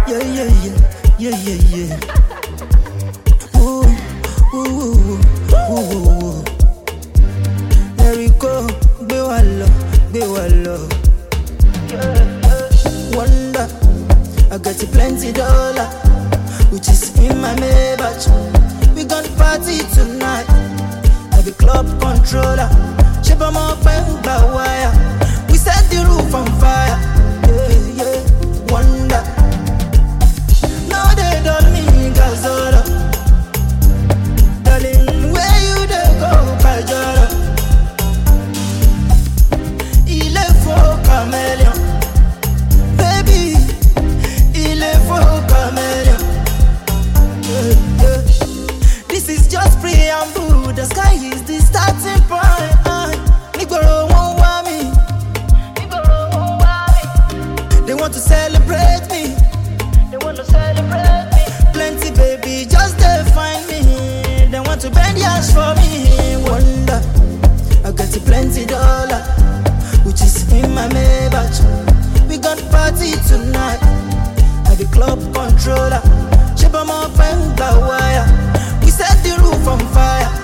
Yeah, yeah, yeah, yeah, yeah, yeah. Ooh, ooh, ooh, ooh, ooh, ooh. There we go, be wallo, be wallo. Wonder, I got plenty dollar, which is in my Maybach. We gon' party tonight. I be club controller. Shape 'em up and by wire. We set the roof on fire. Yeah, yeah. Wonder. Now they don't mean Gazola. Darling, where you dey go, Kajara? Il est faux caméléon. Baby, il est faux caméléon. Yeah, yeah. This is just preamble. The sky is the starting point. Nigoro won't want me. They want to celebrate me. Plenty baby, just they find me. They want to bend the ass for me. Wonder, I got plenty dollar, which is in my Maybach. We got party tonight. I be club controller. Shape 'em up and by wire. We set the roof on fire.